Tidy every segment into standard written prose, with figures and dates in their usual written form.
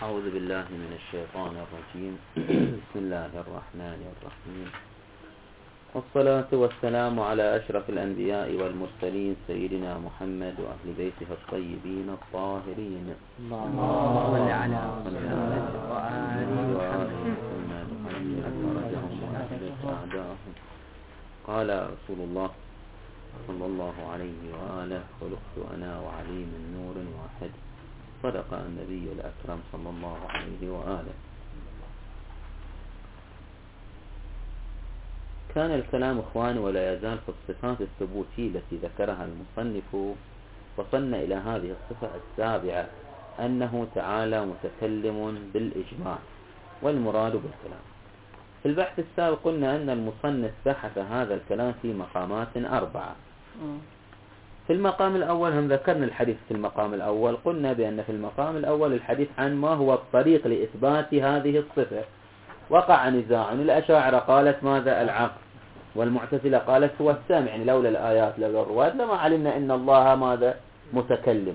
أعوذ بالله من الشيطان الرجيم. بسم الله الرحمن الرحيم، والصلاة والسلام على أشرف الأنبياء والمرسلين سيدنا محمد وأهل بيته الطيبين الطاهرين. اللهم صل على محمد وآل محمد. قال رسول الله صلى الله عليه وآله: خلقت أنا وعلي من نور واحد. صدق النبي الأكرم صلى الله عليه وآله. كان الكلام إخواني ولا يزال في الصفات الثبوتية التي ذكرها المصنف، وصلنا إلى هذه الصفة السابعة، أنه تعالى متكلم بالإجماع والمراد بالكلام. في البحث السابق قلنا أن المصنف بحث هذا الكلام في مقامات 4. في المقام الأول هم ذكرنا الحديث في المقام الأول، قلنا بأن في المقام الأول الحديث عن ما هو الطريق لإثبات هذه الصفة. وقع نزاع، الأشاعرة قالت ماذا؟ العقل، والمعتزلة قالت هو السمع، يعني لولا الآيات لولا الروايات لما علمنا إن الله ماذا؟ متكلم.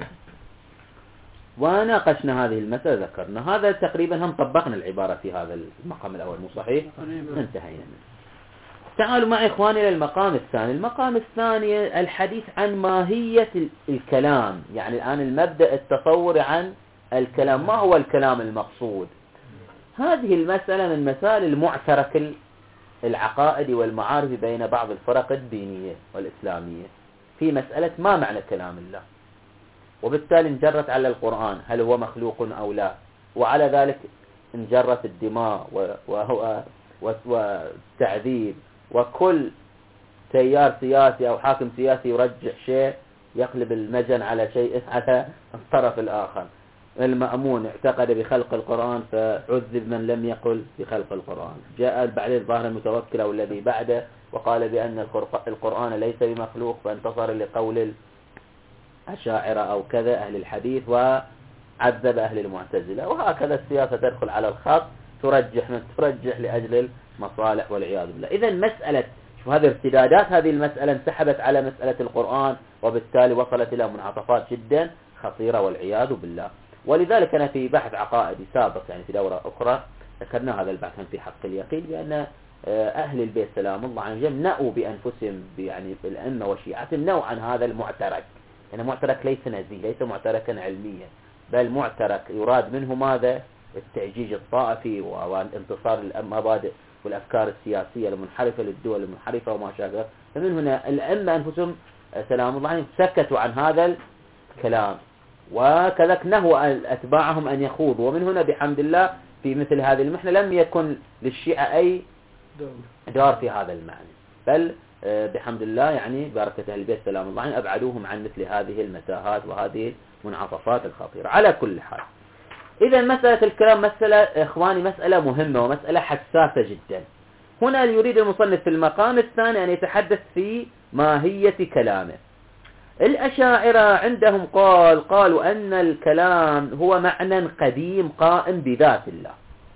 وناقشنا هذه المسألة، ذكرنا هذا تقريبا، هم طبقنا العبارة في هذا المقام الأول، مو صحيح؟ انتهينا منه. تعالوا معي إخواني إلى المقام الثاني. المقام الثاني الحديث عن ماهية الكلام، يعني الآن المبدأ التصور عن الكلام، ما هو الكلام المقصود. هذه المسألة من مسائل المعترك العقائد والمعارف بين بعض الفرق الدينية والإسلامية في مسألة ما معنى كلام الله، وبالتالي انجرت على القرآن هل هو مخلوق أو لا، وعلى ذلك انجرت الدماء والتعذيب، وكل تيار سياسي أو حاكم سياسي يرجح شيء يقلب المجن على شيء على الطرف الآخر. المأمون اعتقد بخلق القرآن فعذب من لم يقل بخلق القرآن. جاء بعدين ظاهر المتوكل أو الذي بعده وقال بأن القرآن ليس بمخلوق، فانتصر لقول الأشاعرة أو كذا أهل الحديث، وعذب أهل المعتزلة. وهكذا السياسة تدخل على الخط، ترجح من ترجح لأجل المصالح والعياذ بالله. إذا مسألة هذه ارتدادات هذه المسألة انسحبت على مسألة القرآن، وبالتالي وصلت إلى منعطفات جدا خطيرة والعياذ بالله. ولذلك أنا في بحث عقائدي سابق، يعني في دورة أخرى ذكرنا هذا البحث في حق اليقين، بأن أهل البيت سلام الله عليهم نأوا بأنفسهم، يعني بالأئمة وشيعتهم نوعا عن هذا المعترك. يعني معترك ليس نزيه، ليس معتركا علميا، بل معترك يراد منه ماذا؟ التعجيج الطائفي والانتصار للمبادئ والأفكار السياسية المنحرفة للدول المنحرفة وما شابه. فمن هنا الأئمة أنفسهم سلام الله عليهم سكتوا عن هذا الكلام، وكذلك نهوا أتباعهم أن يخوضوا. ومن هنا بحمد الله في مثل هذه المحنة لم يكن للشيعة أي دار في هذا المعنى، بل بحمد الله يعني بركة أهل البيت سلام الله عليهم أبعدوهم عن مثل هذه المتاهات وهذه المنعطفات الخطيرة. على كل حال، إذا مسألة الكلام مسألة إخواني مسألة مهمة ومسألة حساسة جدا. هنا يريد المصنف في المقام الثاني أن يتحدث في ماهية كلامه. الأشاعرة عندهم قالوا أن الكلام هو معنى قديم قائم بذات الله،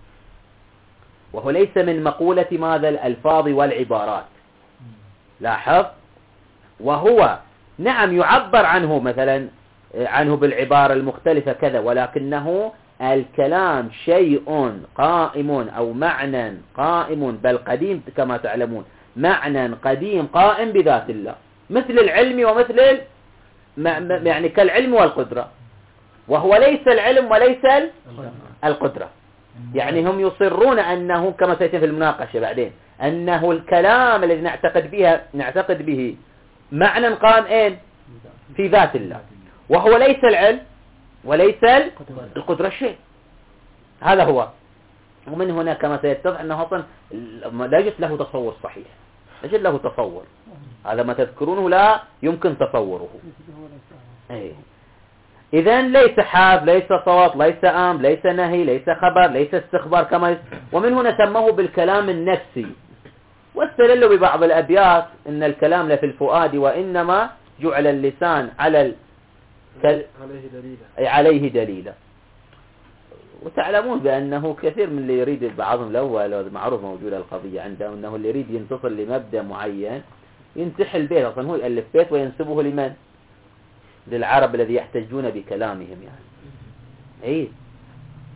وهو ليس من مقولة ماذا؟ الألفاظ والعبارات. لاحظ، وهو نعم يعبر عنه مثلا عنه بالعبارة المختلفة كذا، ولكنه الكلام شيء قائم أو معنى قائم، بل قديم كما تعلمون، معنى قديم قائم بذات الله، مثل العلم ومثل يعني كالعلم والقدرة، وهو ليس العلم وليس القدرة. يعني هم يصرون أنه كما سيأتي في المناقشة بعدين أنه الكلام الذي نعتقد به معنى قائم في ذات الله، وهو ليس العلم وليس القدرة شيء. هذا هو. ومن هنا كما سيتضح أنه أصلا لا يوجد له تصور صحيح، لا يوجد له تصور. هذا ما تذكرونه لا يمكن تصوره. إذن ليس حاف، ليس صوت، ليس آم، ليس نهي، ليس خبر، ليس استخبار كما ومن هنا سموه بالكلام النفسي، واستدلوا ببعض الأبيات إن الكلام لفي الفؤاد وإنما جعل اللسان عليه دليلا. وتعلمون بأنه كثير من اللي يريد بعضهم الأول معروف موجودة القضية عندهم أنه اللي يريد ينتصر لمبدأ معين ينتحل بيت، أصلا هو يألف بيت وينسبه لمن؟ للعرب الذي يحتجون بكلامهم يعني.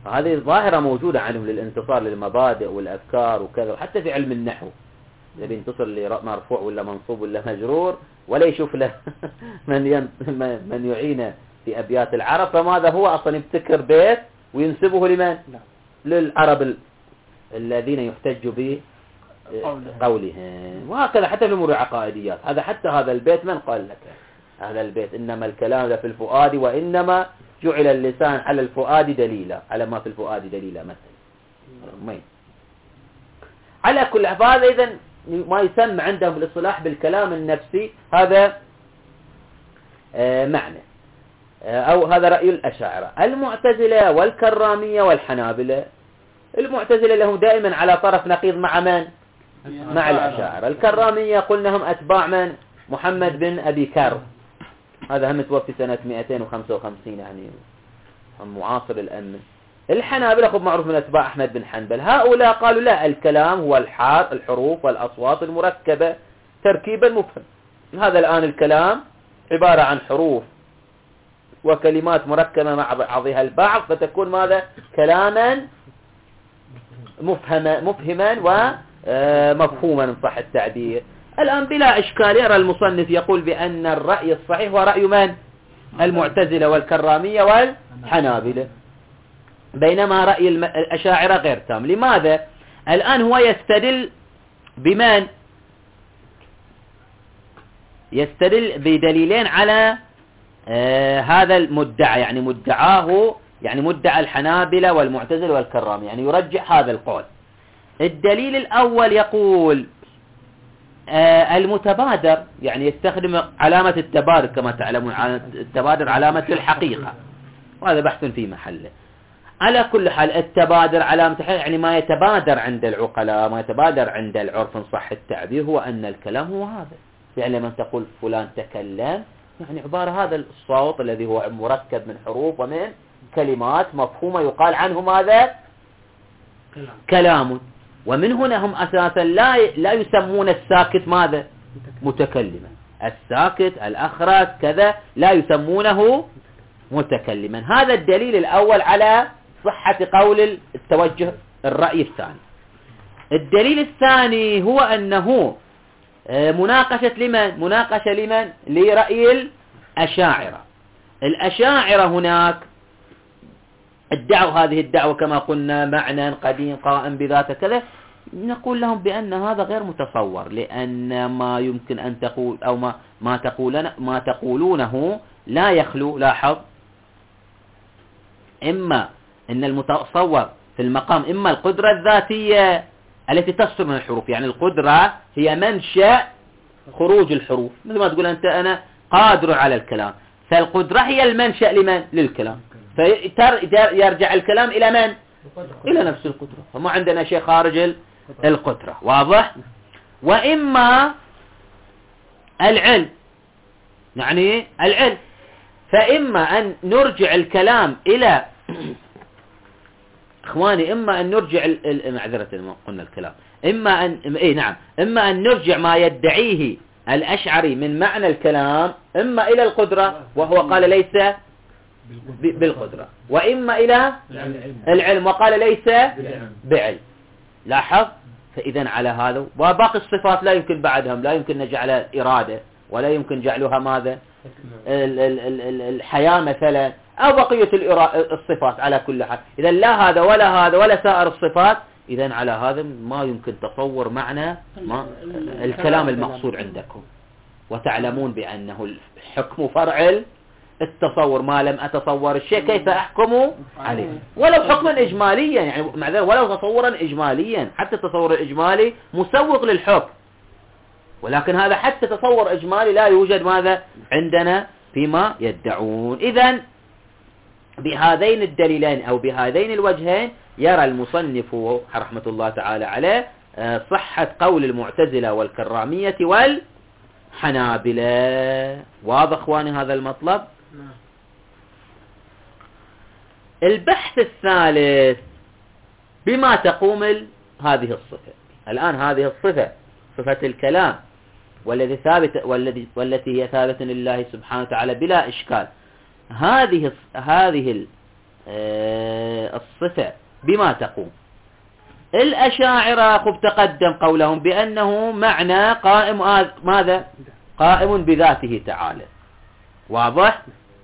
هذه ظاهرة موجودة عنهم للانتصار للمبادئ والأفكار وكذا، وحتى في علم النحو إذا بينتصر لمرفوع ولا منصوب ولا مجرور ولا يشوف له من يعينه في أبيات العرب، فماذا هو أصلا يبتكر بيت وينسبه لمن؟ للعرب الذين يحتج به قولهم. وهكذا حتى في الأمور العقائديات، هذا حتى هذا البيت من قال لك هذا البيت؟ إنما الكلام في الفؤاد وإنما جعل اللسان على الفؤاد دليلا، على ما في الفؤاد دليلا مثلا. على كل حال، إذن ما يسمى عندهم الاصطلاح بالكلام النفسي هذا معنى، أو هذا رأي الأشاعرة. المعتزلة والكرامية والحنابلة، المعتزلة لهم دائما على طرف نقيض مع من؟ مع الأشاعرة. الكرامية قلنا هم أتباع من؟ محمد بن أبي كرم، هذا هم توفي سنة 255 يعني معاصر الأمن. الحنابلة خب معروف من أتباع أحمد بن حنبل. هؤلاء قالوا لا، الكلام هو الحروف والأصوات المركبة تركيبا مفهم. هذا الآن الكلام عبارة عن حروف وكلمات مركبة مع بعضها البعض، فتكون ماذا؟ كلاما مفهما ومفهوما إن صح التعبير. الآن بلا إشكال يرى المصنف يقول بأن الرأي الصحيح هو رأي من؟ المعتزلة والكرامية والحنابلة، بينما رأي الأشاعرة غير تام. لماذا؟ الآن هو يستدل بمن؟ يستدل بدليلين على هذا المدعى، يعني مدعاه، يعني مدعى الحنابلة والمعتزلة والكرامية، يعني يرجح هذا القول. الدليل الأول يقول المتبادر، يعني يستخدم علامة التبادر كما تعلمون، التبادر علامة الحقيقة، وهذا بحث في محله. على كل حال التبادر علامة الحقيقة، يعني ما يتبادر عند العقلاء، ما يتبادر عند العرف إن صح التعبير، هو أن الكلام هو هذا. يعني لما تقول فلان تكلم، يعني عبارة هذا الصوت الذي هو مركب من حروف ومن كلمات مفهومة يقال عنه ماذا؟ كلام. ومن هنا هم أساسا لا يسمون الساكت ماذا؟ متكلما. الساكت الأخرس كذا لا يسمونه متكلما. هذا الدليل الأول على صحة قول التوجه الرأي الثاني. الدليل الثاني هو أنه مناقشة لمن؟ مناقشة لمن؟ لرأي الأشاعرة. الأشاعرة هناك ادعوا هذه الدعوة كما قلنا معنى قديم قائم بذاته كذا، نقول لهم بأن هذا غير متصور، لأن ما يمكن أن تقول أو ما تقولونه لا يخلو، لاحظ، إما أن المتصور في المقام إما القدرة الذاتية التي تصدر من الحروف، يعني القدرة هي منشأ خروج الحروف، مثل ما تقول أنت أنا قادر على الكلام، فالقدرة هي المنشأ لمن؟ للكلام، فيرجع الكلام إلى من؟ إلى نفس القدرة، فما عندنا شيء خارج القدرة، واضح؟ وإما العلم، يعني العلم، فإما أن نرجع الكلام إلى إخواني، إما أن نرجع معذرة ما قلنا الكلام، إما أن إما أن نرجع ما يدعيه الأشعري من معنى الكلام إما إلى القدرة، وهو قال ليس بالقدرة، وإما إلى العلم وقال ليس بعلم. لاحظ، فإذا على هذا وباقي الصفات لا يمكن بعدهم، لا يمكن نجعلها إرادة، ولا يمكن جعلها ماذا؟ الحياة مثلا، أو بقية الصفات. على كل حال إذا لا هذا ولا هذا ولا سائر الصفات، إذا على هذا ما يمكن تصور معنى الكلام المقصود عندكم، وتعلمون بأنه الحكم فرع التصور، ما لم أتصور الشيء كيف أحكم عليه، ولو حكما إجماليا، يعني معذرة ولو تصورا إجماليا، حتى التصور الإجمالي مسوق للحكم، ولكن هذا حتى تصور إجمالي لا يوجد ماذا عندنا فيما يدعون. إذن بهذين الدليلين أو بهذين الوجهين يرى المصنف رحمة الله تعالى عليه صحة قول المعتزلة والكرامية والحنابلة. واضح اخواني هذا المطلب؟ البحث الثالث بما تقوم هذه الصفة. الآن هذه الصفة، صفة الكلام، والتي هي ثابتة لله سبحانه وتعالى بلا إشكال، هذه الصفة بما تقوم. الأشاعرة خب تقدم قولهم بأنه معنى قائم ماذا؟ قائم بذاته تعالى. واضح؟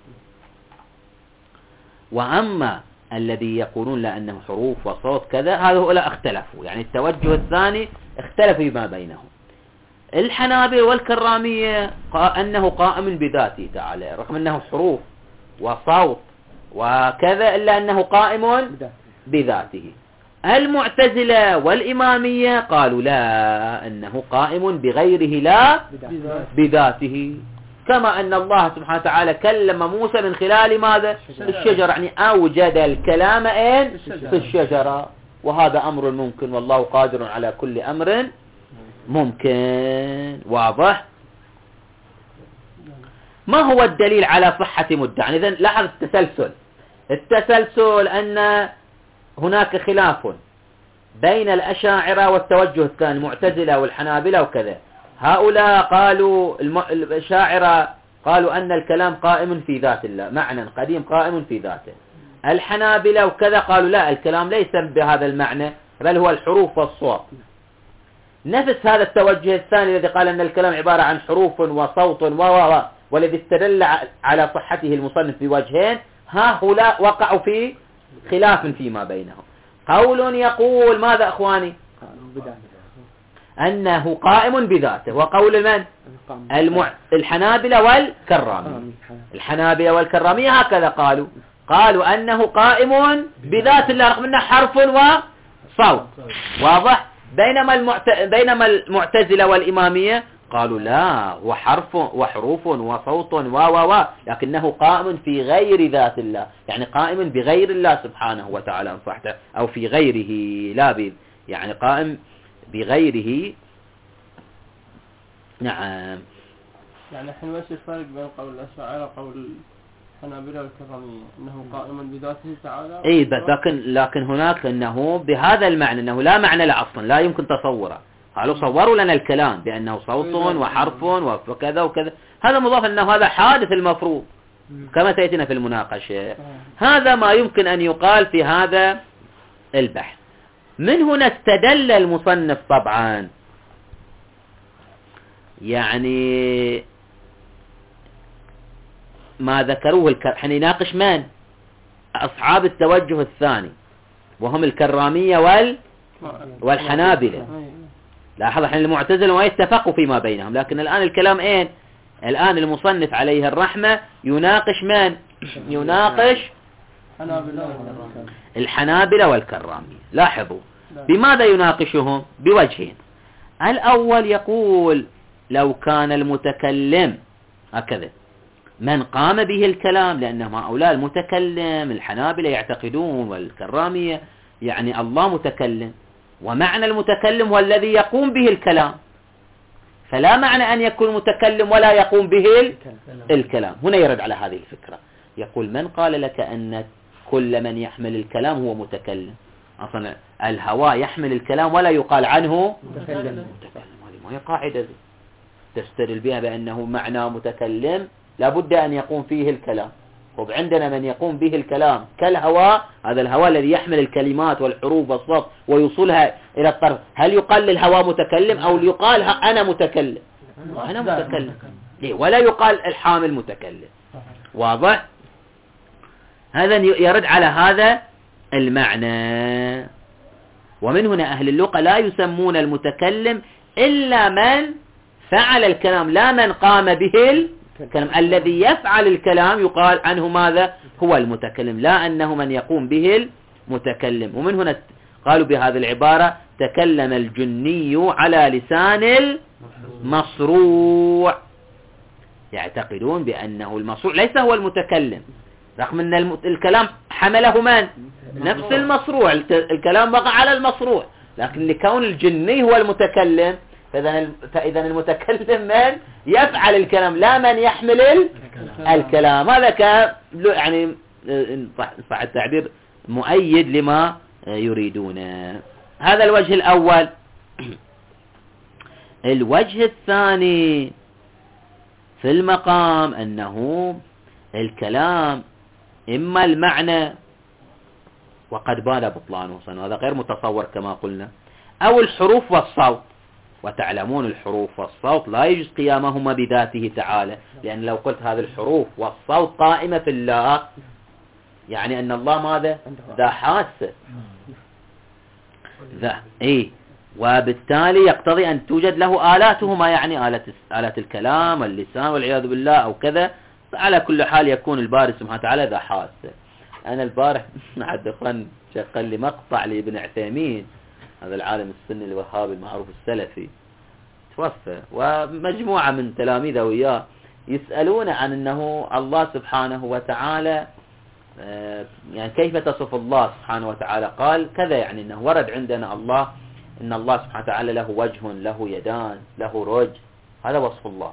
وأما الذي يقولون لأنه حروف وصوت كذا هؤلاء اختلفوا، يعني التوجه الثاني اختلف فيما بينهم. الحنابلة والكرامية أنه قائم بذاته تعالى رغم أنه حروف وصوت وكذا إلا أنه قائم بذاته. المعتزلة والإمامية قالوا لا، أنه قائم بغيره لا بذاته، كما أن الله سبحانه وتعالى كلم موسى من خلال ماذا؟ الشجرة، يعني أوجد الكلام في الشجرة، وهذا أمر ممكن والله قادر على كل أمر ممكن. واضح؟ ما هو الدليل على صحة مدعى؟ إذن لاحظ التسلسل أن هناك خلاف بين الأشاعرة والتوجه الثاني المعتزلة والحنابلة وكذا. هؤلاء قالوا الأشاعرة قالوا أن الكلام قائم في ذات الله، معنى قديم قائم في ذاته. الحنابلة وكذا قالوا لا، الكلام ليس بهذا المعنى بل هو الحروف والصوت. نفس هذا التوجه الثاني الذي قال أن الكلام عبارة عن حروف وصوت والذي استدل على صحته المصنف بوجهين، هؤلاء وقعوا في خلاف فيما بينهم. قول يقول ماذا أخواني؟ أنه قائم بذاته، وقول من؟ الحنابلة والكرامية. الحنابلة والكرامية هكذا قالوا أنه قائم بذات الله رغم أنه حرف وصوت. واضح؟ بينما المعتزلة والإمامية قالوا لا، وحروف وصوت لكنه قائم في غير ذات الله، يعني قائم بغير الله سبحانه وتعالى صحته، أو في غيره لا يعني قائم بغيره. نعم. يعني الحين وش الفرق بين قول الأشاعرة وقول الحنابلة والكرامية؟ أنه قائم بذاته تعالى. اي لكن هناك أنه بهذا المعنى، أنه لا معنى له أصلا، لا يمكن تصوره. قالوا صوروا لنا الكلام بأنه صوت وحرف وكذا وكذا، هذا مضاف أنه هذا حادث المفروض كما سيأتينا في المناقشة. هذا ما يمكن أن يقال في هذا البحث. من هنا استدل المصنف طبعا، يعني ما ذكروه حين يناقش من؟ أصحاب التوجه الثاني وهم الكرامية والحنابلة. لاحظ حين المعتزلة ما يتفقوا فيما بينهم، لكن الآن الكلام الآن المصنف عليه الرحمة يناقش من؟ يناقش الحنابلة والكرامية. لاحظوا بماذا يناقشهم؟ بوجهين. الأول يقول لو كان المتكلم هكذا من قام به الكلام، لأن هؤلاء المتكلم الحنابلة يعتقدون والكرامية يعني الله متكلم، ومعنى المتكلم هو الذي يقوم به الكلام، فلا معنى أن يكون متكلم ولا يقوم به الكلام. هنا يرد على هذه الفكرة، يقول من قال لك أن كل من يحمل الكلام هو متكلم؟ أصلا الهواء يحمل الكلام ولا يقال عنه متكلم. هذه ما هي قاعدة تستدل بها بأنه معنى متكلم لابد أن يقوم فيه الكلام. وعندنا من يقوم به الكلام كالهواء، هذا الهواء الذي يحمل الكلمات والحروف والصوت ويوصلها إلى الطرف، هل يقال للهواء متكلم أو يقال أنا متكلم؟ أنا متكلم ولا يقال الحامل متكلم. واضح؟ هذا يرد على هذا المعنى. ومن هنا أهل اللغة لا يسمون المتكلم إلا من فعل الكلام، لا من قام به الكلام. الذي يفعل الكلام يقال عنه ماذا؟ هو المتكلم، لا أنه من يقوم به المتكلم. ومن هنا قالوا بهذه العبارة تكلم الجني على لسان المصروع، يعتقدون بأنه المصروع ليس هو المتكلم، رغم أن الكلام حمله من؟ نفس المصروع، الكلام وقع على المصروع، لكن لكون الجني هو المتكلم فإذا المتكلم من يفعل الكلام لا من يحمل الكلام. هذا يعني صح التعبير مؤيد لما يريدون. هذا الوجه الأول. الوجه الثاني في المقام أنه الكلام إما المعنى وقد بان بطلانه هذا غير متصور كما قلنا. أو الحروف والصوت، وتعلمون الحروف والصوت لا يجوز قيامهما بذاته تعالى، لأن لو قلت هذه الحروف والصوت قائمة في الله يعني أن الله ماذا؟ ذا حاسة ذا وبالتالي يقتضي أن توجد له آلاته، ما يعني آلة الكلام واللسان والعياذ بالله أو كذا. على كل حال يكون الباري سبحانه وتعالى ذا حاسة. أنا البارح مع الدخان شغل لي مقطع لابن عثيمين، هذا العالم السني الوهابي المعروف السلفي توفى، ومجموعة من تلاميذه وياه يسألون عن أنه الله سبحانه وتعالى يعني كيف تصف الله سبحانه وتعالى؟ قال كذا، يعني أنه ورد عندنا الله إن الله سبحانه وتعالى له وجه، له يدان، له رج، هذا وصف الله.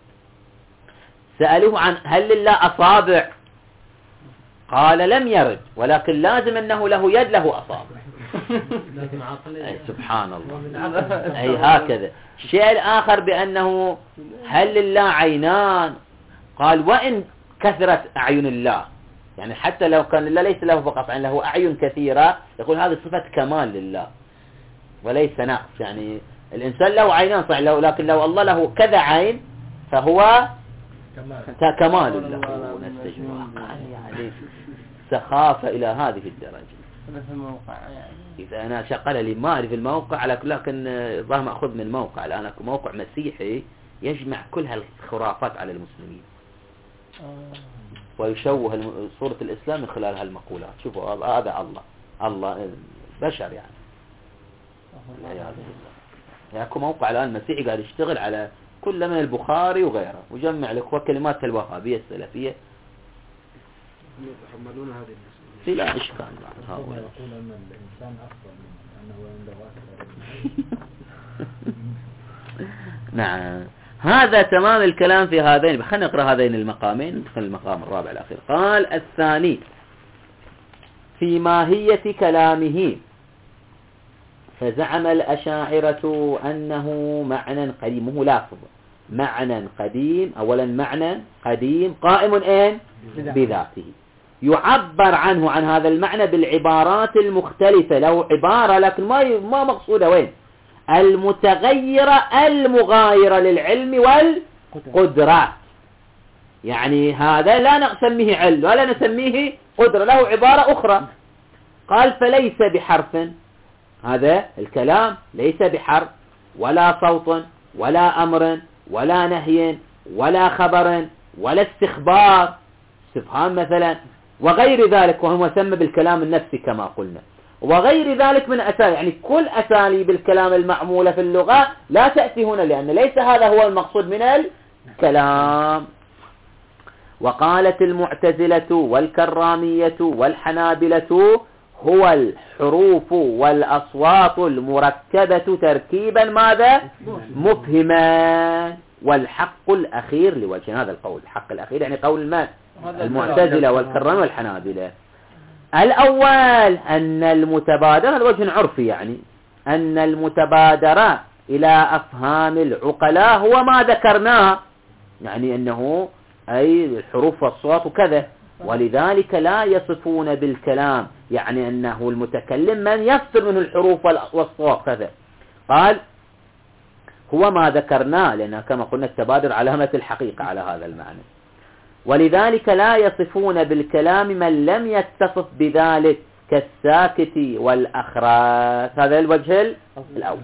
سألوه عن هل لله أصابع؟ قال لم يرد، ولكن لازم أنه له يد له أصابع. أي سبحان الله. أي هكذا. الشيء الآخر بأنه هل لله عينان؟ قال وإن كثرت أعين الله، يعني حتى لو كان لله ليس له فقط عين، له أعين كثيرة، يقول هذه صفة كمال لله وليس نقص. يعني الإنسان له عينان صحيح، لكن لو الله له كذا عين فهو كمال له. يعني سخافة إلى هذه الدرجة. في الموقع يعني إذا أنا شغل لي ما أعرف الموقع، لكن ظاهر مأخذ من موقع الآن، موقع مسيحي يجمع كل هالخرافات على المسلمين ويشوه صورة الإسلام من خلال هالمقولات. شوفوا هذا الله بشر يعني. ياكو موقع الآن مسيحي قاعد يشتغل على كل من البخاري وغيره، وجمع لك كلمات الوهابية السلفية يتحملون هذه المسؤولية. لا إشكال هؤلاء يقول أن الإنسان أفضل منه، أنه عنده أكثر. نعم، هذا تمام الكلام في هذين. خلينا نقرأ هذين المقامين، ندخل المقام الرابع الأخير. قال الثاني في ماهية كلامه، فزعم الأشاعرة أنه معنى قديم، هو لافظ معنى قديم. أولا معنى قديم قائم بذاته، يعبر عنه عن هذا المعنى بالعبارات المختلفة. له عبارة لكن ما مقصودة وين؟ المتغيرة المغايرة للعلم والقدرة. يعني هذا لا نسميه علم ولا نسميه قدرة، له عبارة أخرى. قال فليس بحرف، هذا الكلام ليس بحرف ولا صوت ولا أمر ولا نهي ولا خبر ولا استخبار، استفهام مثلا، وغير ذلك، وهو مسمى بالكلام النفسي كما قلنا، وغير ذلك من أساليب، يعني كل أساليب الكلام المعمولة في اللغة لا تأتي هنا، لأن ليس هذا هو المقصود من الكلام. وقالت المعتزلة والكرامية والحنابلة هو الحروف والأصوات المركبة تركيبا ماذا؟ مفهما. والحق الأخير لوجه هذا القول، الحق الأخير يعني قول من؟ المعتزلة والكرامية والحنابلة. الأول أن المتبادر، الوجه عرفي، يعني أن المتبادر إلى أفهام العقلاء هو ما ذكرناه، يعني أنه أي الحروف والصوت وكذا، ولذلك لا يصفون بالكلام، يعني أنه المتكلم من يصدر منه الحروف والصوت كذا. قال هو ما ذكرناه، لأنه كما قلنا التبادر علامة الحقيقة على هذا المعنى. ولذلك لا يصفون بالكلام من لم يتصف بذلك كالساكت والأخراس. هذا الوجه الأول.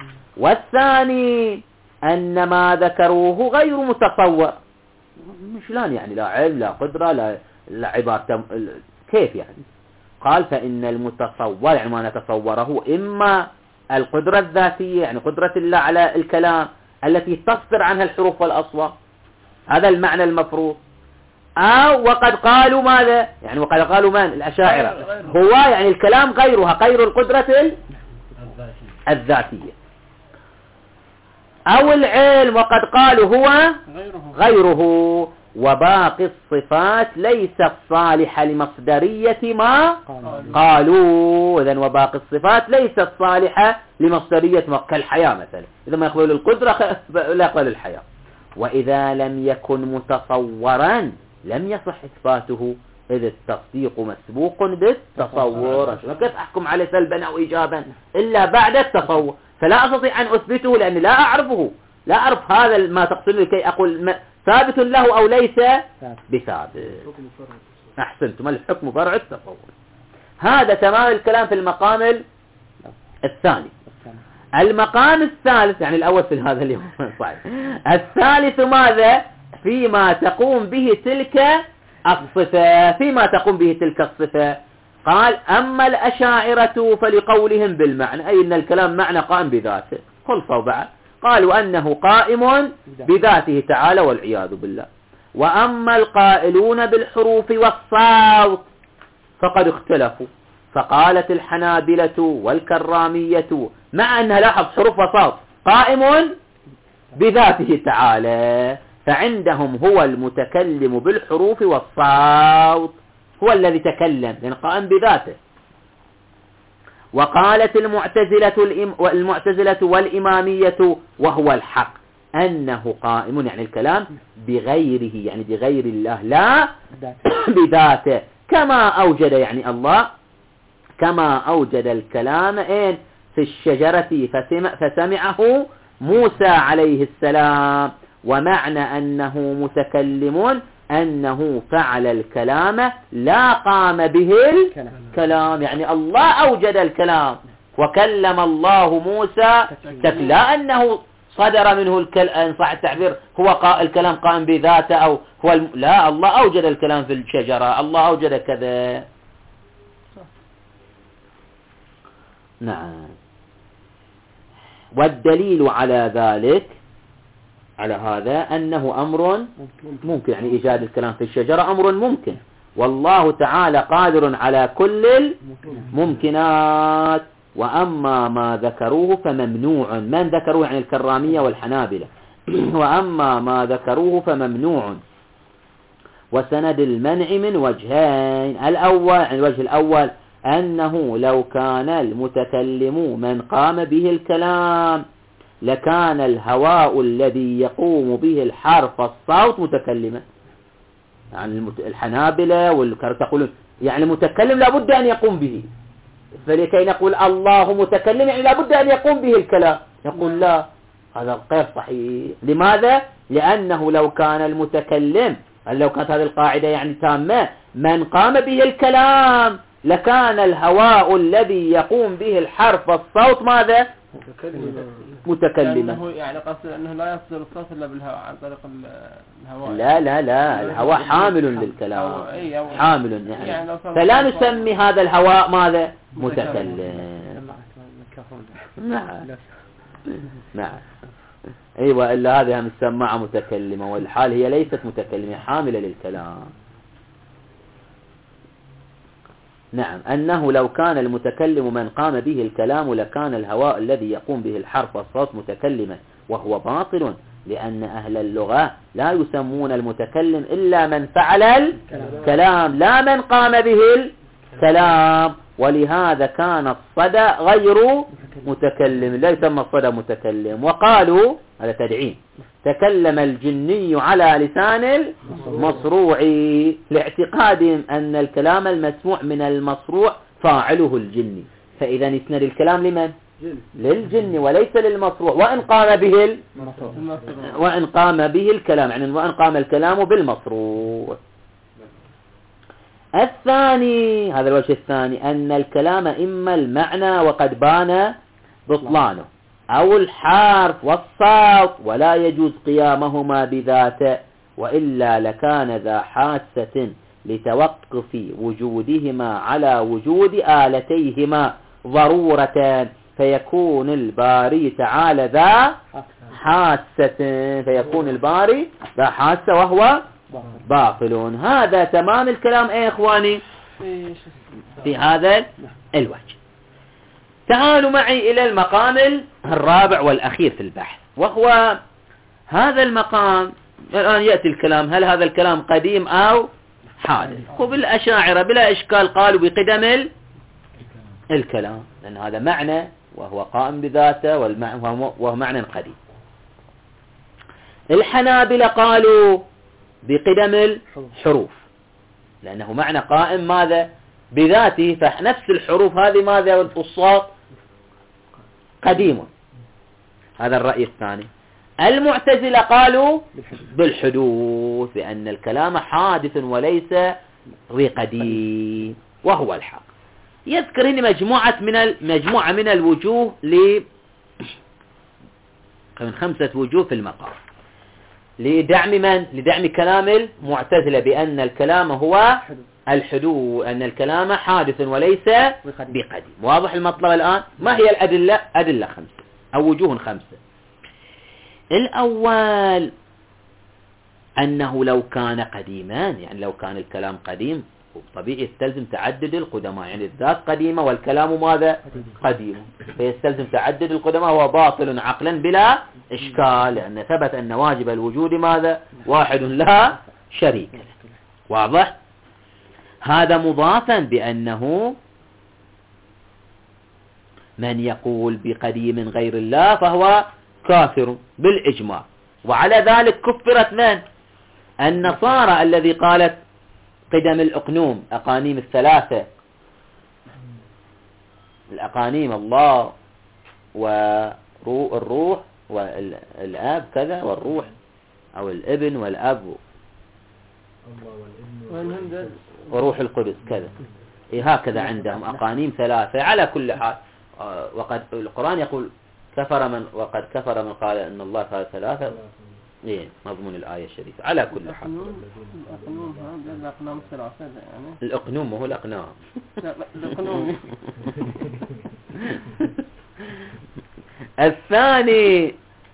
والثاني أن ما ذكروه غير متصور، مش لان يعني لا علم لا قدرة لا عبارة، كيف يعني؟ قال فإن المتصور يعني ما نتصوره إما القدرة الذاتية، يعني قدرة الله على الكلام التي تصدر عنها الحروف والأصوات، هذا المعنى المفروض. أو وقد قالوا ماذا؟ يعني وقد قالوا من؟ الأشاعرة، هو يعني الكلام غيرها، غير القدرة الذاتية. أو العلم، وقد قالوا هو غيره. وباقي الصفات ليست صالحة لمصدرية ما قالوا. إذن وباقي الصفات ليست صالحة لمصدرية ما، كالحياة مثلا، إذا ما يقبل القدرة لا يقبل الحياة. وإذا لم يكن متصورا لم يصح إثباته إذ التصديق مسبوق بالتصور. كيف أحكم عليه سلبا أو إيجابا إلا بعد التصور؟ فلا أستطيع أن أثبته لأني لا أعرفه، لا أعرف هذا ما تقصده لكي أقول ثابت له أو ليس بثابت. أحسنتم، الحكم فرع التصور. هذا تمام الكلام في المقام الثاني. المقام الثالث يعني الأول في هذا اليوم صحيح. الثالث ماذا؟ فيما تقوم به تلك الصفة، فيما تقوم به تلك الصفة. قال أما الأشاعرة فلقولهم بالمعنى، أي أن الكلام معنى قائم بذاته. خلصوا بعد قالوا أنه قائم بذاته تعالى والعياذ بالله. وأما القائلون بالحروف والصوت فقد اختلفوا، فقالت الحنابلة والكرامية مع أنها لاحظ حروف وصوت قائم بذاته تعالى، فعندهم هو المتكلم بالحروف والصوت، هو الذي تكلم لأنه قائم بذاته. وقالت المعتزلة والإمامية وهو الحق أنه قائم يعني الكلام بغيره، يعني بغير الله لا بذاته، كما أوجد يعني الله كما أوجد الكلام في الشجرة فسمعه موسى عليه السلام. ومعنى أنه متكلم أنه فعل الكلام لا قام به الكلام، يعني الله أوجد الكلام وكلم الله موسى لا أنه صدر منه الكلام، صح التعبير، هو الكلام قائم بذاته أو هو لا، الله أوجد الكلام في الشجرة، الله أوجد كذا. نعم. والدليل على ذلك على هذا أنه أمر ممكن، يعني إيجاد الكلام في الشجرة أمر ممكن، والله تعالى قادر على كل الممكنات. وأما ما ذكروه فممنوع، من ذكروه يعني الكرامية والحنابلة. وأما ما ذكروه فممنوع. وسند المنع من وجهين، الأول يعني الوجه الأول أنه لو كان المتكلم من قام به الكلام لكان الهواء الذي يقوم به الحرف الصوت متكلما. يعني الحنابلة والكرامية يعني المتكلم لابد أن يقوم به، فلكي نقول الله متكلم يعني لابد أن يقوم به الكلام، يقول لا، هذا غير صحيح. لماذا؟ لأنه لو كان المتكلم، لو كانت هذه القاعدة يعني تامة، من قام به الكلام لكان الهواء الذي يقوم به الحرف الصوت ماذا؟ متكلما. يعني قصد أنه لا يصدر الصوت إلا بالهواء عن طريق الهواء. لا لا لا، الهواء حامل للكلام، حامل يعني فلا نسمي هذا الهواء ماذا؟ متكلم. نعم. أيوة، إلا هذه مسمعة متكلمة، والحال هي ليست متكلمة، حاملة للكلام. نعم. أنه لو كان المتكلم من قام به الكلام لكان الهواء الذي يقوم به الحرف والصوت متكلما، وهو باطل، لأن أهل اللغة لا يسمون المتكلم إلا من فعل الكلام لا من قام به الكلام. ولهذا كان الصدى غير متكلم، لا يسمى الصدى متكلم. وقالوا هذا تدعيم، تكلم الجني على لسان المصروع، لاعتقادهم أن الكلام المسموع من المصروع فاعله الجني، فإذا يسند الكلام لمن؟ للجن وليس للمصروع، وإن قام به الكلام يعني وإن قام الكلام بالمصروع. الثاني، هذا الوجه الثاني، أن الكلام إما المعنى وقد بان بطلانه، أو الحرف والصوت ولا يجوز قيامهما بذاته، وإلا لكان ذا حاسة لتوقف وجودهما على وجود آلتيهما ضرورة، فيكون الباري تعالى ذا حاسة، فيكون الباري ذا حاسة وهو باطل. هذا تمام الكلام يا إخواني في هذا الوجه. تعالوا معي إلى المقام الرابع والأخير في البحث، وهو هذا المقام. الآن يأتي الكلام، هل هذا الكلام قديم أو حادث؟ وبالأشاعرة بلا إشكال قالوا بقدم الكلام، لأن هذا معنى وهو قائم بذاته وهو معنى قديم. الحنابلة قالوا بقدم الحروف، لأنه معنى قائم ماذا بذاته، فنفس الحروف هذه ماذا والصوت قديم. هذا الرأي الثاني. المعتزلة قالوا بالحدوث، بأن الكلام حادث وليس بقديم، وهو الحق. يذكر هنا مجموعة من الوجوه من 5 وجوه في المقام لدعم من؟ لدعم كلام المعتزلة بأن الكلام هو الحدوث، أن الكلام حادث وليس بقديم. واضح المطلب الآن؟ ما هي الأدلة؟ أدلة 5 أو وجوه 5. الأول أنه لو كان قديما، يعني لو كان الكلام قديم طبيعي يستلزم تعدد القدماء، يعني الذات قديمة والكلام ماذا؟ قديم، فيستلزم تعدد القدماء، هو باطل عقلا بلا إشكال، لأن ثبت أن واجب الوجود ماذا؟ واحد لا شريك له. واضح؟ هذا مضافا بأنه من يقول بقديم غير الله فهو كافر بالإجماع. وعلى ذلك كفرت من؟ النصارى الذي قالت قدم الأقنوم، أقانيم الثلاثة، الأقانيم الله والروح والآب كذا، والروح أو الابن والأب وروح القدس كذا، هكذا عندهم أقانيم 3 على كل حال. وقد القرآن يقول وقد كفر من قال إن الله قال 3. مضمون الآية الشريفة على كل حال. الأقنوم هذا الأقنام 3 يعني. الأقنوم هو الأقنام. الأقنوم. الثاني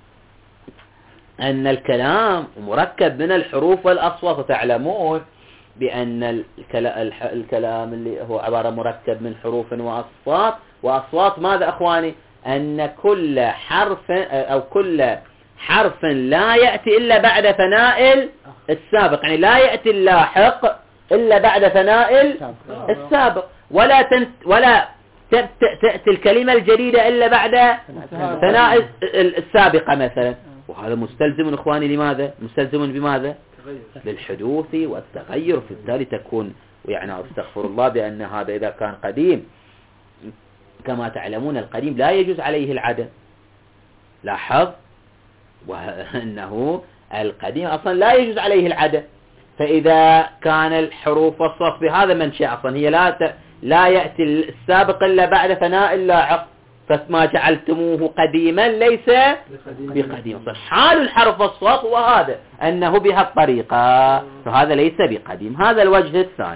أن الكلام مركب من الحروف والأصوات، وتعلمون بأن الكلام اللي هو عبارة مركب من حروف وأصوات ماذا أخواني؟ أن كل حرف أو كل حرف لا يأتي إلا بعد ثناء السابق، يعني لا يأتي اللاحق إلا بعد ثناء السابق، ولا تأتي الكلمة الجديدة إلا بعد ثناء السابقة مثلا. وهذا مستلزم إخواني لماذا؟ مستلزم بماذا؟ للحدوث والتغير، في بالتالي تكون يعني استغفر الله بأن هذا إذا كان قديم، كما تعلمون القديم لا يجوز عليه العدم. لاحظ وأنه القديم أصلا لا يجوز عليه العدم، فإذا كان الحروف والصوت بهذا منشأ أصلا هي لا يأتي السابق إلا بعد ثناء اللاحق، فما جعلتموه قديما ليس بقديم. حال الحرف والصوت هو هذا، أنه بها الطريقة، فهذا ليس بقديم. هذا الوجه الثاني.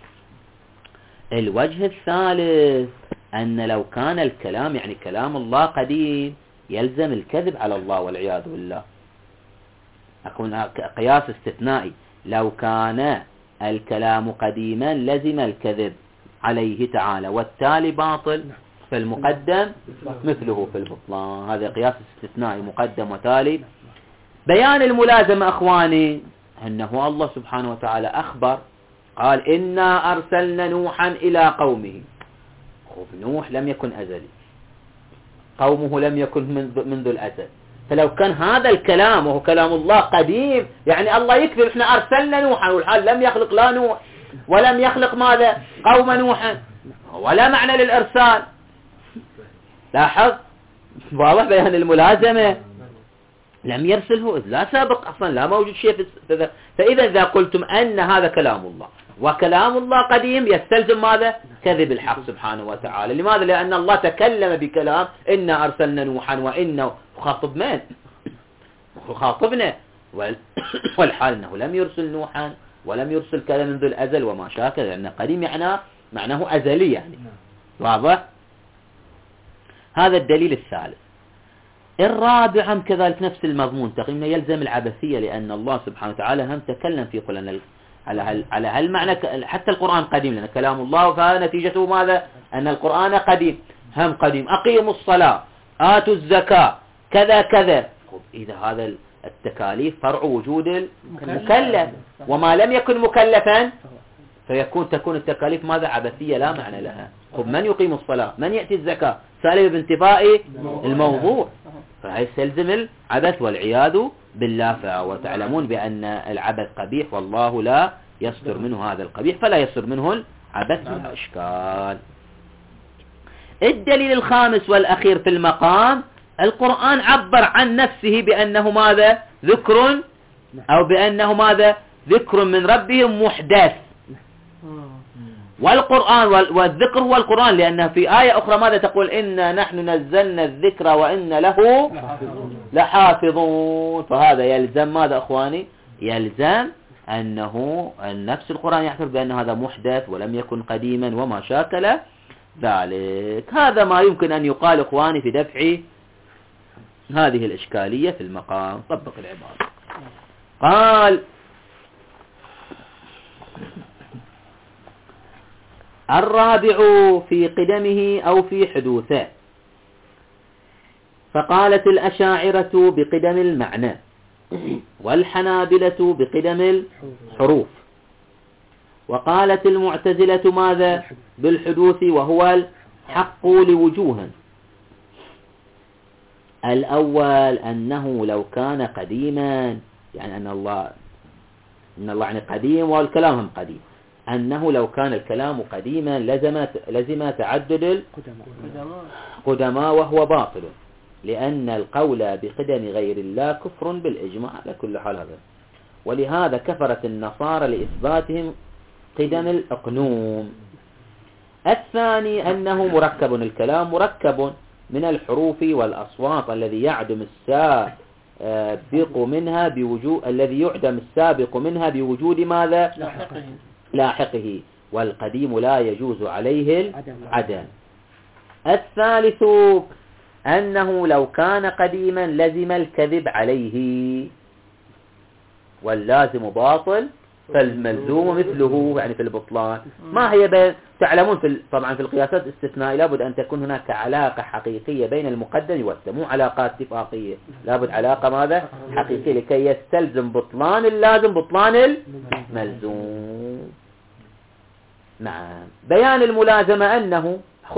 الوجه الثالث أن لو كان الكلام يعني كلام الله قديم يلزم الكذب على الله والعياذ بالله. أكون قياس استثنائي، لو كان الكلام قديما لزم الكذب عليه تعالى، والتالي باطل، فالمقدم مثله في البطلان. هذا قياس استثنائي، مقدم وتالي. بيان الملازمة أخواني أنه الله سبحانه وتعالى أخبر قال إنا أرسلنا نوحا إلى قومه. نوح لم يكن أزلي، قومه لم يكن منذ الأزل، فلو كان هذا الكلام وهو كلام الله قديم يعني الله يكذب. احنا أرسلنا نوحا والحال لم يخلق لا نوح ولم يخلق ماذا؟ قوم نوحا، ولا معنى للإرسال. لاحظ واضح بيان الملازمة، لم يرسله إذ لا سابق أصلا، لا موجود شيء في فإذا إذا قلتم أن هذا كلام الله وكلام الله قديم يستلزم ماذا؟ كذب الحق سبحانه وتعالى. لماذا؟ لأن الله تكلم بكلام إنا أرسلنا نوحا، وإنه خاطب من؟ خاطبنا، والحال أنه لم يرسل نوحا ولم يرسل كذا منذ الأزل وما شاكل، لأن قديم معناه أزلي يعني. واضح؟ هذا الدليل الثالث. الرابع هم كذلك نفس المضمون تقريبا، يلزم العبثية، لأن الله سبحانه وتعالى هم تكلم في قرآن على هالمعنى. حتى القرآن قديم لأن كلام الله، فنتيجته ماذا؟ أن القرآن قديم، هم قديم. أقيموا الصلاة، آتوا الزكاة، كذا كذا. إذا هذا التكاليف فرع وجود المكلف، وما لم يكن مكلفا تكون التكاليف ماذا؟ عبثية لا معنى لها. من يقيم الصلاة؟ من يأتي الزكاة؟ سالب بانتفاء الموضوع، فهي يستلزم العبث والعياذ بالله. وتعلمون بأن العبث قبيح والله لا يصدر منه هذا القبيح فلا يصدر منه العبث والإشكال. الدليل الخامس والأخير في المقام، القرآن عبر عن نفسه بأنه ماذا؟ ذكر، أو بأنه ماذا؟ ذكر من ربهم محدث. والقرآن والذكر هو القرآن، لأنه في آية أخرى ماذا تقول؟ إنا نحن نزلنا الذكر وإنا له لحافظون. فهذا يلزم ماذا أخواني؟ يلزم أنه نفس القرآن يعتبر بأن هذا محدث ولم يكن قديما وما شاكل ذلك. هذا ما يمكن أن يقال أخواني في دفع هذه الإشكالية في المقام. طبق العبارة. قال الرابع في قدمه أو في حدوثه. فقالت الأشاعرة بقدم المعنى، والحنابلة بقدم الحروف، وقالت المعتزلة ماذا؟ بالحدوث، وهو الحق لوجوه. الأول أنه لو كان قديما، يعني أن الله يعني قديم والكلام هم قديم، أنه لو كان الكلام قديما لزم تعدد القدماء وهو باطل، لأن القول بقدم غير الله كفر بالإجماع على كل حال هذا. ولهذا كفرت النصارى لإثباتهم قدم الأقنوم. الثاني أنه مركب، الكلام مركب من الحروف والأصوات الذي يعدم السابق منها بوجود الذي يعدم السابق منها بوجود ماذا؟ لاحقه، والقديم لا يجوز عليه العدم. الثالث أنه لو كان قديما لزم الكذب عليه، واللازم باطل فالملزوم مثله، يعني في البطلان. ما هي تعلمون طبعا في القياسات الاستثنائية لابد أن تكون هناك علاقة حقيقية بين المقدم والمؤخر، مو علاقات اتفاقية، لابد علاقة ماذا؟ حقيقية، لكي يستلزم بطلان اللازم بطلان الملزوم. نعم. بيان الملازمة أنه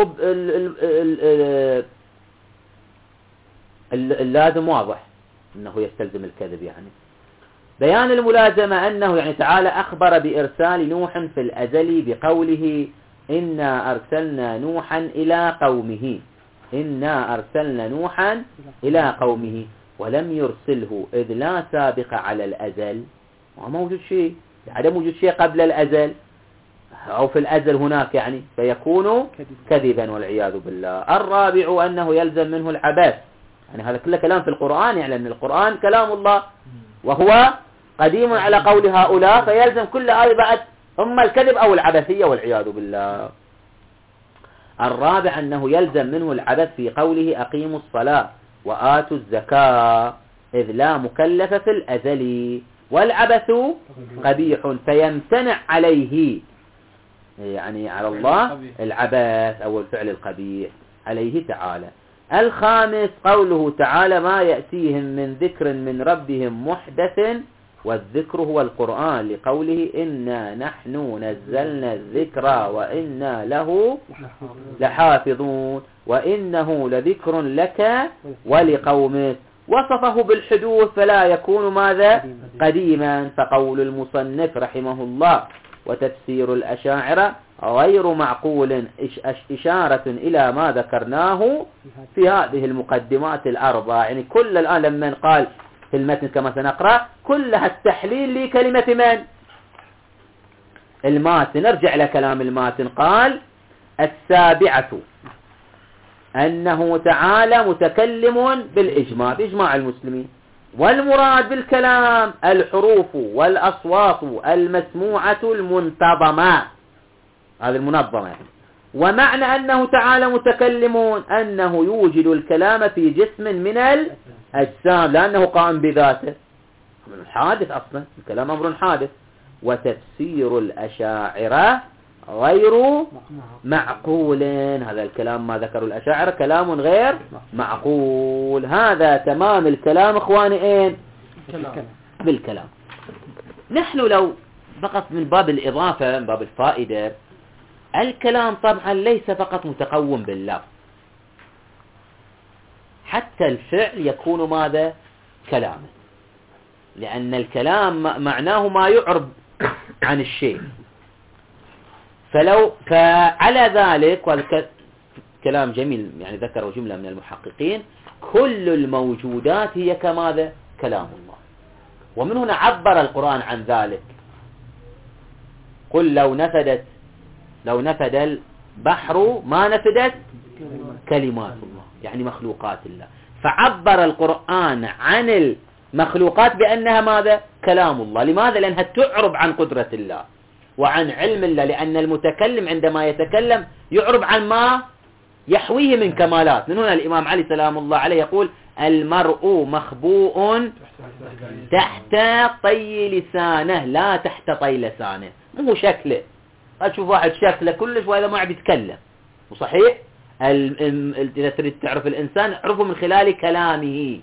اللازم واضح أنه يستلزم الكذب. يعني بيان الملازمة أنه يعني تعالى أخبر بإرسال نوح في الأزل بقوله إنا أرسلنا نوحا إلى قومه، إنا أرسلنا نوحا إلى قومه، ولم يرسله إذ لا سابق على الأزل، وما موجود شيء، عدم وجود شيء قبل الأزل أو في الأزل هناك، يعني فيكون كذبا والعياذ بالله. الرابع أنه يلزم منه العبث، يعني هذا كله كلام في القرآن، يعني أن القرآن كلام الله وهو قديم على قول هؤلاء، فيلزم كل آية بعد إما الكذب أو العبثية والعياذ بالله. الرابع أنه يلزم منه العبث في قوله أقيموا الصلاة وآتوا الزكاة، إذ لا مكلف في الأزل، والعبث قبيح فيمتنع عليه، يعني على الله العبث أو الفعل القبيح عليه تعالى. الخامس قوله تعالى ما يأتيهم من ذكر من ربهم محدث، والذكر هو القرآن، لقوله إنا نحن نزلنا الذكر وإنا له لحافظون، وإنه لذكر لك ولقومك. وصفه بالحدوث فلا يكون ماذا؟ قديما. فقول المصنف رحمه الله وتفسير الأشاعرة غير معقول، إشارة إلى ما ذكرناه في هذه المقدمات الأربع. يعني كل الآن لما قال في المتن كما سنقرأ كلها التحليل لكلمة من؟ الماتن. نرجع لكلام الماتن. قال السابعة أنه تعالى متكلم بالإجماع، بإجماع المسلمين، والمراد بالكلام الحروف والأصوات المسموعة المنتظمة، هذه المنظمة. ومعنى أنه تعالى متكلم أنه يوجد الكلام في جسم من الأجسام، لأنه قائم بذاته، حادث أصلا الكلام أمر حادث. وتفسير الأشاعرة غير معقول، هذا الكلام ما ذكروا الأشاعرة كلام غير معقول. هذا تمام الكلام إخواني بالكلام. نحن لو فقط من باب الإضافة، من باب الفائدة، الكلام طبعا ليس فقط متقوم باللفظ، حتى الفعل يكون ماذا؟ كلاما، لأن الكلام معناه ما يعرب عن الشيء. فعلى ذلك، وهذا كلام جميل يعني ذكره جملة من المحققين، كل الموجودات هي كماذا؟ كلام الله. ومن هنا عبر القرآن عن ذلك، قل لو نفد البحر ما نفدت كلمات الله، يعني مخلوقات الله. فعبر القرآن عن المخلوقات بأنها ماذا؟ كلام الله. لماذا؟ لأنها تعرب عن قدرة الله وعن علم الله، لأن المتكلم عندما يتكلم يعرب عن ما يحويه من كمالات. من هنا الإمام علي سلام الله عليه يقول المرء مخبوء تحت طي لسانه لا تحت طي لسانه. مو شكله، أشوف واحد شكله كلش وإذا ما عم يتكلم. وصحيح إذا تريد تعرف الإنسان اعرفه من خلال كلامه.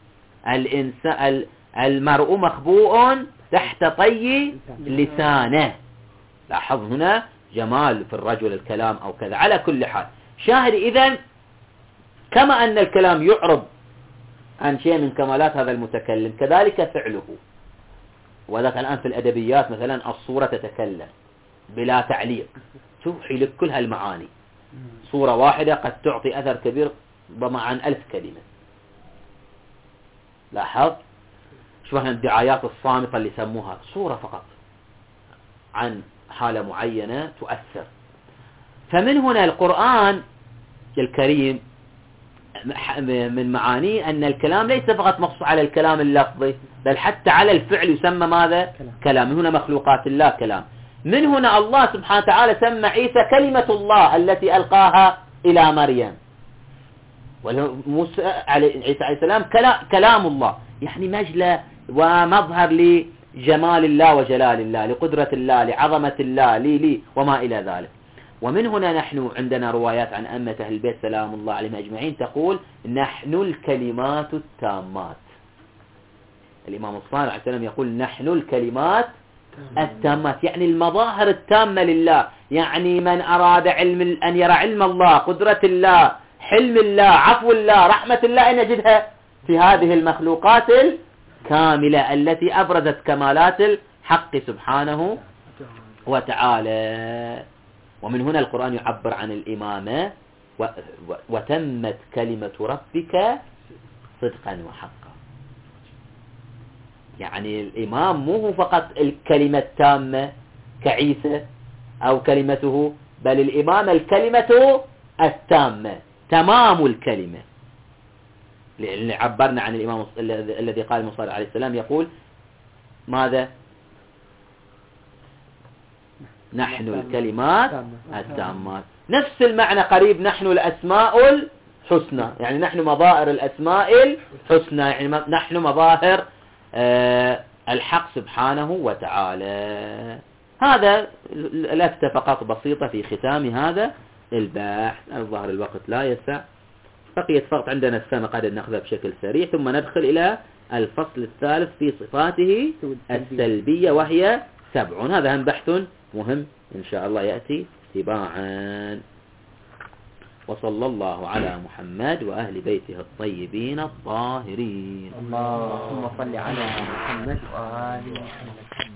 المرء مخبوء تحت طي لسانه. لاحظ هنا جمال في الرجل الكلام أو كذا. على كل حال شاهد، إذن كما أن الكلام يعرب عن شيء من كمالات هذا المتكلم، كذلك فعله. وذلك الآن في الأدبيات مثلا الصورة تتكلم بلا تعليق، توحي لك كل هالمعاني. صورة واحدة قد تعطي أثر كبير ربما عن 1000 كلمة. لاحظ شو هنا الدعايات الصامتة اللي يسموها، صورة فقط عن حالة معينة تؤثر. فمن هنا القرآن الكريم من معانيه أن الكلام ليس فقط مخصوص على الكلام اللفظي، بل حتى على الفعل يسمى ماذا؟ كلام. من هنا مخلوقات الله كلام. من هنا الله سبحانه وتعالى سمى عيسى كلمة الله التي ألقاها إلى مريم، وموسى عيسى عليه السلام كلام الله، يعني مجلى ومظهر لجمال الله وجلال الله، لقدرة الله، لعظمة الله، لي وما إلى ذلك. ومن هنا نحن عندنا روايات عن أمة أهل البيت سلام الله عليهم أجمعين تقول نحن الكلمات التامات. الإمام الصادق عليه السلام يقول نحن الكلمات التامات، يعني المظاهر التامة لله. يعني من أراد أن يرى علم الله، قدرة الله، حلم الله، عفو الله، رحمة الله، أن يجدها في هذه المخلوقات الكاملة التي أبرزت كمالات الحق سبحانه وتعالى. ومن هنا القرآن يعبر عن الإمامة وتمت كلمة ربك صدقا وحقا. يعني الإمام مو فقط الكلمة التامة كعيسى أو كلمته، بل الإمام الكلمة التامة، تمام الكلمة. لأن عبرنا عن الإمام الذي قال المصطفى عليه السلام يقول ماذا؟ نحن الكلمات التامات. نفس المعنى قريب، نحن الأسماء الحسنى، يعني نحن مظاهر الأسماء الحسنى، يعني نحن مظاهر الحق سبحانه وتعالى. هذا لفتة فقط بسيطة في ختام هذا البحث. الظاهر الوقت لا يسع، بقيت فقط عندنا السماء قد نأخذها بشكل سريع، ثم ندخل إلى الفصل الثالث في صفاته السلبية وهي 7. هذا هم بحث مهم إن شاء الله يأتي تباعا. وصلى الله على محمد وأهل بيته الطيبين الطاهرين. اللهم صل على محمد وآل محمد.